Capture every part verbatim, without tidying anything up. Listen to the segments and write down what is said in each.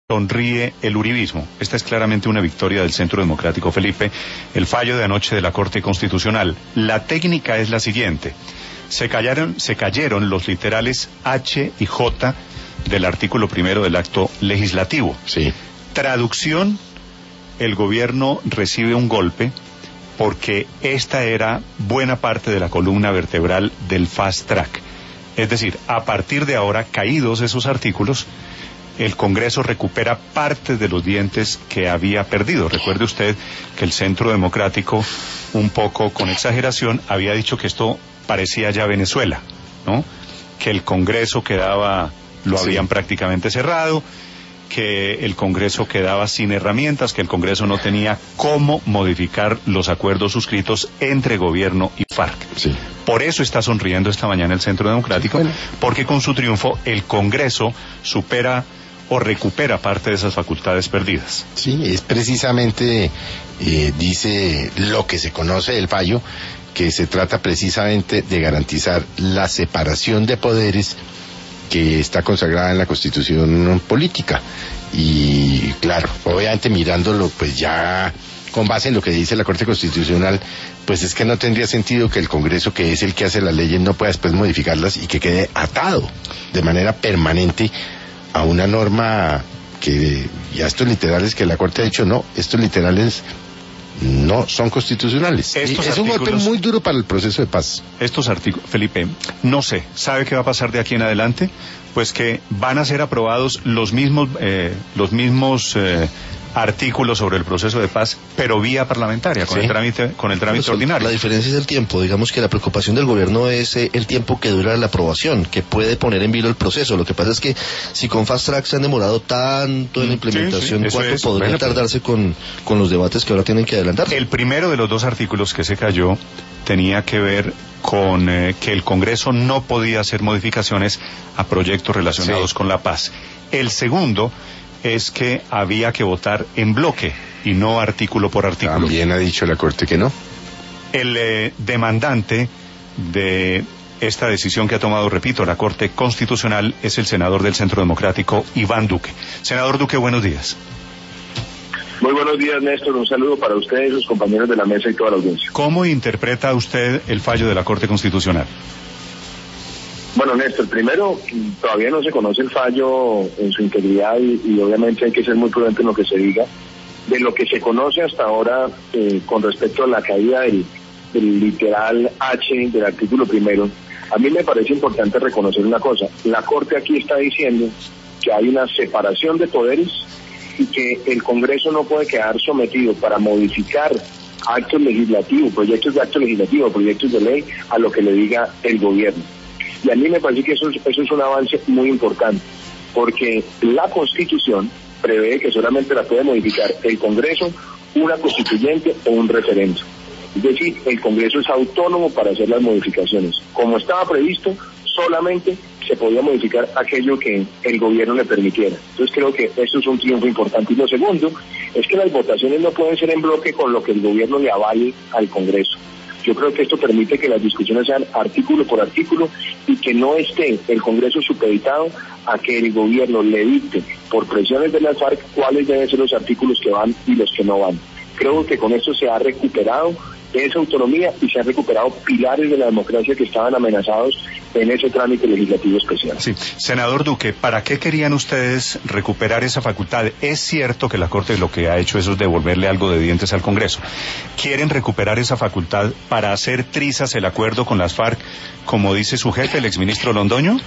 Sonríe el uribismo. Esta es claramente una victoria del Centro Democrático, Felipe. El fallo de anoche de la Corte Constitucional. La técnica es la siguiente. Se cayeron, se cayeron los literales H y J del artículo primero del acto legislativo. Sí. Traducción, el gobierno recibe un golpe porque esta era buena parte de la columna vertebral del fast track. Es decir, a partir de ahora, caídos esos artículos, el Congreso recupera parte de los dientes que había perdido. Recuerde usted que el Centro Democrático, un poco con exageración, había dicho que esto parecía ya Venezuela, ¿no? Que el Congreso quedaba, lo habían sí. prácticamente cerrado, que el Congreso quedaba sin herramientas, que el Congreso no tenía cómo modificar los acuerdos suscritos entre gobierno y FARC. Sí. Por eso está sonriendo esta mañana el Centro Democrático, sí, bueno. porque con su triunfo el Congreso supera o recupera parte de esas facultades perdidas. Sí, es precisamente, eh, dice lo que se conoce del fallo, que se trata precisamente de garantizar la separación de poderes que está consagrada en la Constitución política. Y claro, obviamente mirándolo pues ya con base en lo que dice la Corte Constitucional, pues es que no tendría sentido que el Congreso, que es el que hace las leyes, no pueda después modificarlas y que quede atado de manera permanente a una norma que, y a estos literales que la Corte ha dicho, no, estos literales no son constitucionales. Estos es un golpe muy duro para el proceso de paz. Estos artículos, Felipe, no sé, ¿sabe qué va a pasar de aquí en adelante? Pues que van a ser aprobados los mismos, eh, los mismos eh, artículos sobre el proceso de paz, pero vía parlamentaria, con sí. el trámite, con el trámite pues, ordinario. La diferencia es el tiempo. Digamos que la preocupación del gobierno es eh, el tiempo que dura la aprobación, que puede poner en vilo el proceso. Lo que pasa es que si con Fast Track se han demorado tanto en la implementación, sí, sí, ¿cuánto es, podría bueno, tardarse con, con los debates que ahora tienen que adelantar? El primero de los dos artículos que se cayó tenía que ver con eh, que el Congreso no podía hacer modificaciones a proyectos relacionados sí. con la paz. El segundo es que había que votar en bloque y no artículo por artículo. También ha dicho la Corte que no. El eh, demandante de esta decisión que ha tomado, repito, la Corte Constitucional es el senador del Centro Democrático, Iván Duque. Senador Duque, buenos días. Muy buenos días, Néstor. Un saludo para ustedes, sus compañeros de la mesa y toda la audiencia. ¿Cómo interpreta usted el fallo de la Corte Constitucional? Bueno, Néstor, primero, todavía no se conoce el fallo en su integridad y, y obviamente hay que ser muy prudente en lo que se diga. De lo que se conoce hasta ahora eh, con respecto a la caída del, del literal H del artículo primero, a mí me parece importante reconocer una cosa. La Corte aquí está diciendo que hay una separación de poderes y que el Congreso no puede quedar sometido para modificar actos legislativos, proyectos de actos legislativos, proyectos de ley, a lo que le diga el gobierno. Y a mí me parece que eso es, eso es un avance muy importante, porque la Constitución prevé que solamente la puede modificar el Congreso, una constituyente o un referendo. Es decir, el Congreso es autónomo para hacer las modificaciones. Como estaba previsto, solamente se podía modificar aquello que el gobierno le permitiera. Entonces creo que eso es un triunfo importante. Y lo segundo es que las votaciones no pueden ser en bloque con lo que el gobierno le avale al Congreso. Yo creo que esto permite que las discusiones sean artículo por artículo y que no esté el Congreso supeditado a que el gobierno le dicte por presiones de las FARC cuáles deben ser los artículos que van y los que no van. Creo que con esto se ha recuperado esa autonomía y se han recuperado pilares de la democracia que estaban amenazados en ese trámite legislativo especial. Sí, senador Duque, ¿para qué querían ustedes recuperar esa facultad? Es cierto que la Corte lo que ha hecho eso es devolverle algo de dientes al Congreso. ¿Quieren recuperar esa facultad para hacer trizas el acuerdo con las FARC, como dice su jefe, el exministro Londoño?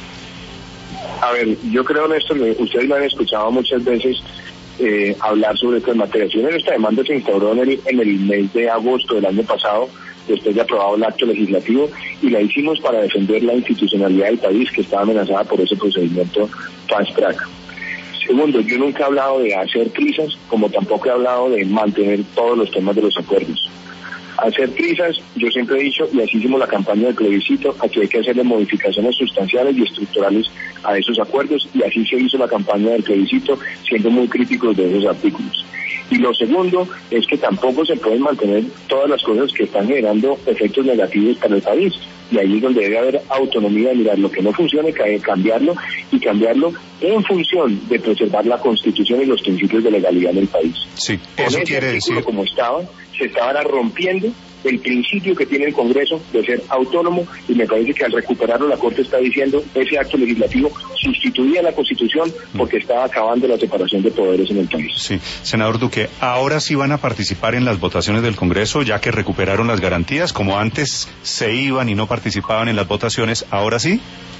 A ver, yo creo, Néstor, ustedes lo han escuchado muchas veces eh, hablar sobre estas materias. Esta demanda se instauró en el, en el mes de agosto del año pasado, después de aprobado el acto legislativo, y la hicimos para defender la institucionalidad del país que estaba amenazada por ese procedimiento fast track. Segundo, yo nunca he hablado de hacer trizas, como tampoco he hablado de mantener todos los temas de los acuerdos. Hacer trizas, yo siempre he dicho, y así hicimos la campaña del plebiscito, aquí hay que hacerle modificaciones sustanciales y estructurales a esos acuerdos, y así se hizo la campaña del plebiscito, siendo muy críticos de esos artículos. Y lo segundo es que tampoco se pueden mantener todas las cosas que están generando efectos negativos para el país. Y ahí es donde debe haber autonomía de mirar lo que no funcione, cambiarlo y cambiarlo en función de preservar la Constitución y los principios de legalidad en el país. Sí, Con eso ese quiere artículo, decir... como estaba, se estaba rompiendo el principio que tiene el Congreso de ser autónomo, y me parece que al recuperarlo la Corte está diciendo ese acto legislativo sustituía la Constitución porque estaba acabando la separación de poderes en el país. Sí, senador Duque, ¿ahora sí van a participar en las votaciones del Congreso ya que recuperaron las garantías? Como antes se iban y no participaban en las votaciones, ¿ahora sí?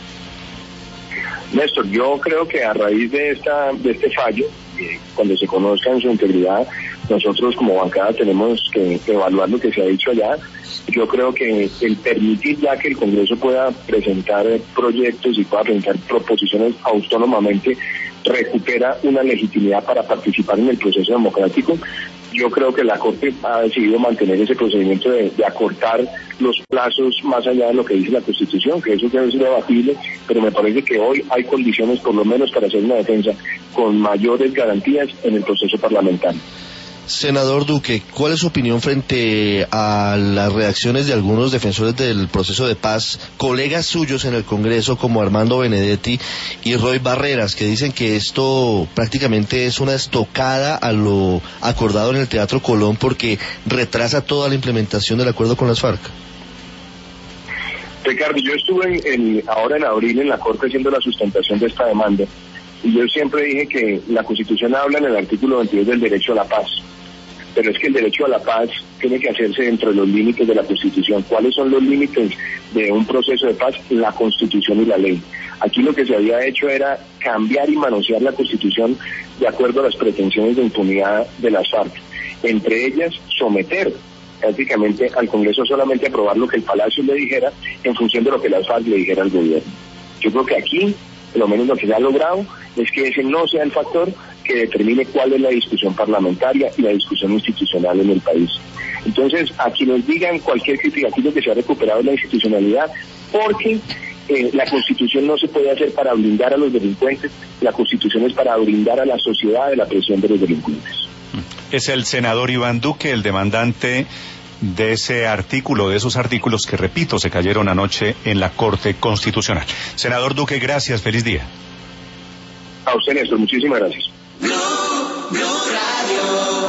Néstor, yo creo que a raíz de esta de este fallo, eh, cuando se conozca en su integridad, nosotros como bancada tenemos que evaluar lo que se ha dicho allá. Yo creo que el permitir ya que el Congreso pueda presentar proyectos y pueda presentar proposiciones autónomamente recupera una legitimidad para participar en el proceso democrático. Yo creo que la Corte ha decidido mantener ese procedimiento de, de acortar los plazos más allá de lo que dice la Constitución, que eso debe ser debatible, pero me parece que hoy hay condiciones por lo menos para hacer una defensa con mayores garantías en el proceso parlamentario. Senador Duque, ¿cuál es su opinión frente a las reacciones de algunos defensores del proceso de paz, colegas suyos en el Congreso como Armando Benedetti y Roy Barreras, que dicen que esto prácticamente es una estocada a lo acordado en el Teatro Colón porque retrasa toda la implementación del acuerdo con las FARC? Ricardo, yo estuve en, en, ahora en abril en la Corte haciendo la sustentación de esta demanda, y yo siempre dije que la Constitución habla en el artículo veintidós del derecho a la paz, pero es que el derecho a la paz tiene que hacerse dentro de los límites de la Constitución. ¿Cuáles son los límites de un proceso de paz? La Constitución y la ley. Aquí lo que se había hecho era cambiar y manosear la Constitución de acuerdo a las pretensiones de impunidad de las FARC. Entre ellas, someter prácticamente al Congreso solamente aprobar lo que el Palacio le dijera en función de lo que las FARC le dijera al gobierno. Yo creo que aquí, por lo menos lo que se ha logrado, es que ese no sea el factor que determine cuál es la discusión parlamentaria y la discusión institucional en el país. Entonces, a quienes digan cualquier crítica, aquí lo que se ha recuperado es la institucionalidad, porque eh, la Constitución no se puede hacer para blindar a los delincuentes, la Constitución es para blindar a la sociedad de la presión de los delincuentes. Es el senador Iván Duque, el demandante de ese artículo, de esos artículos que, repito, se cayeron anoche en la Corte Constitucional. Senador Duque, gracias, feliz día. A usted, Néstor, muchísimas gracias.